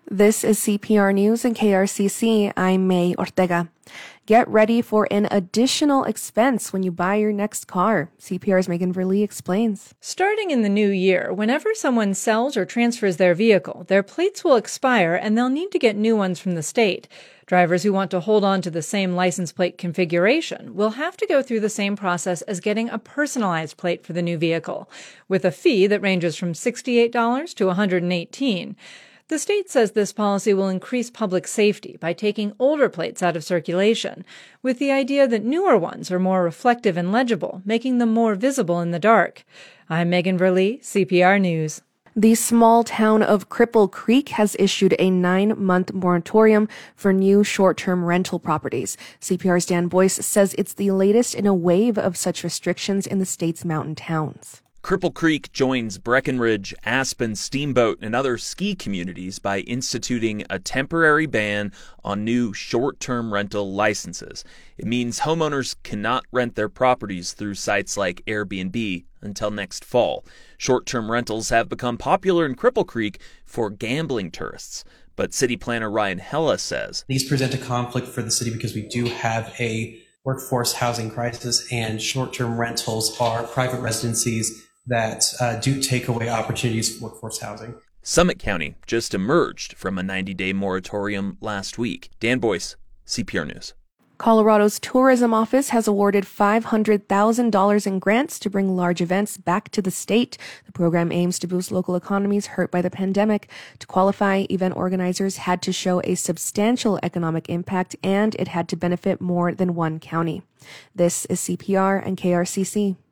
This is CPR News and KRCC. I'm May Ortega. Get ready for an additional expense when you buy your next car. CPR's Megan Verlee explains. Starting in the new year, whenever someone sells or transfers their vehicle, their plates will expire and they'll need to get new ones from the state. Drivers who want to hold on to the same license plate configuration will have to go through the same process as getting a personalized plate for the new vehicle, with a fee that ranges from $68 to $118. The state says this policy will increase public safety by taking older plates out of circulation, with the idea that newer ones are more reflective and legible, making them more visible in the dark. I'm Megan Verlee, CPR News. The small town of Cripple Creek has issued a 9-month moratorium for new short-term rental properties. CPR's Dan Boyce says it's the latest in a wave of such restrictions in the state's mountain towns. Cripple Creek joins Breckenridge, Aspen, Steamboat, and other ski communities by instituting a temporary ban on new short-term rental licenses. It means homeowners cannot rent their properties through sites like Airbnb until next fall. Short-term rentals have become popular in Cripple Creek for gambling tourists. But city planner Ryan Hella says these present a conflict for the city because we do have a workforce housing crisis, and short-term rentals are private residencies that do take away opportunities for workforce housing. Summit County just emerged from a 90-day moratorium last week. Dan Boyce, CPR News. Colorado's tourism office has awarded $500,000 in grants to bring large events back to the state. The program aims to boost local economies hurt by the pandemic. To qualify, event organizers had to show a substantial economic impact, and it had to benefit more than one county. This is CPR and KRCC.